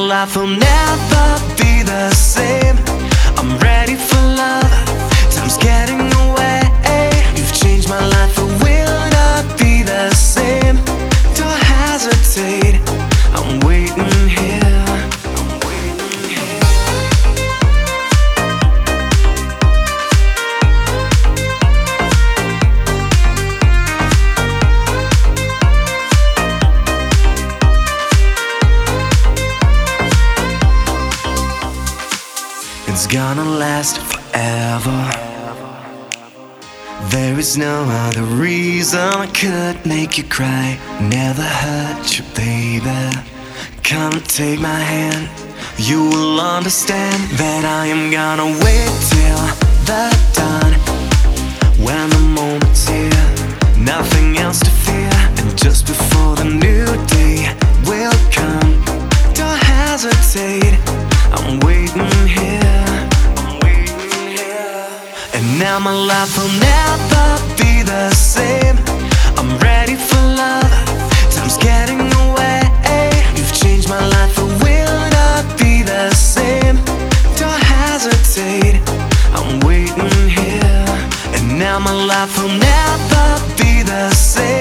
life will never be the same. I'm ready for love, time's getting away. You've changed my life, it will not be the same. Don't hesitate, I'm waiting here. It's gonna last forever. There is no other reason I could make you cry. Never hurt you, baby. Come take my hand. You will understand that I am gonna wait till the dawn. When the moment's here, nothing else to fear. And just before the new day will come, don't hesitate, I'm waiting here. And now my life will never be the same. I'm ready for love, time's getting away. You've changed my life, it will not be the same. Don't hesitate, I'm waiting here. And now my life will never be the same.